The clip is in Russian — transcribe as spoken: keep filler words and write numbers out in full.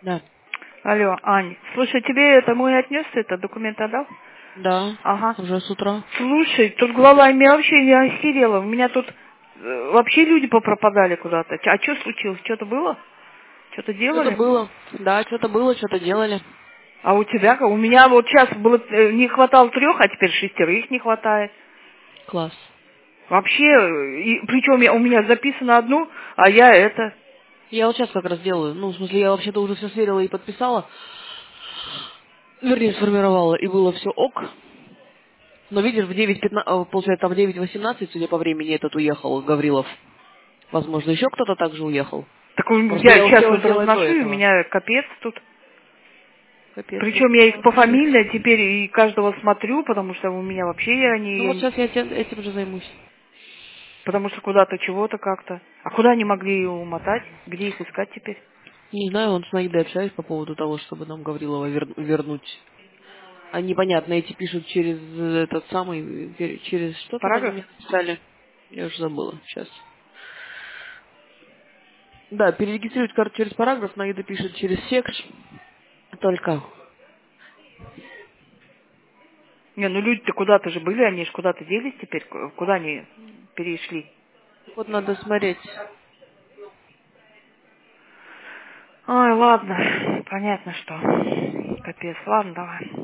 Да. Алло, Ань, слушай, тебе это мой отнес, это документ отдал? Да, Ага. уже с утра. Слушай, тут глава, меня вообще не охерела. У меня тут э, вообще люди попропадали куда-то. А что случилось? Что-то было? Что-то Что-то делали? было. Да, что-то было, что-то делали. А у тебя как? У меня вот сейчас было, э, не хватало трех, а теперь шестерых не хватает. Класс. Вообще, э, и, причем я, у меня записано одну, а я это... Я вот сейчас как раз делаю. Ну, в смысле, я вообще-то уже все сверила и подписала. Вернее, сформировала, и было все ок. Но видишь, в девять пятнадцать, получается, там в девять восемнадцать, судя по времени, этот уехал, Гаврилов. Возможно, еще кто-то также уехал. Так у- Просто я я сейчас успела вот сделать до разношу, и у этого. меня капец тут. Капец, тут Причем я их жесть. пофамильно теперь и каждого смотрю, потому что у меня вообще я Ну вот не... сейчас я тем- этим же займусь. Потому что куда-то чего-то как-то. А куда они могли ее умотать? Где их искать теперь? Не знаю, он с Наидой общаюсь по поводу того, чтобы нам Гаврилова вер- вернуть. А непонятно, эти пишут через этот самый, пер- через что там они Параграф? мне написали? Я уже забыла, сейчас. Да, перерегистрировать карту через параграф, Наида пишет через секш. Только. Не, ну люди-то куда-то же были, они же куда-то делись теперь. Ку- Куда они перешли? Вот надо смотреть. Ой, ладно. Понятно, что. Капец. Ладно, давай.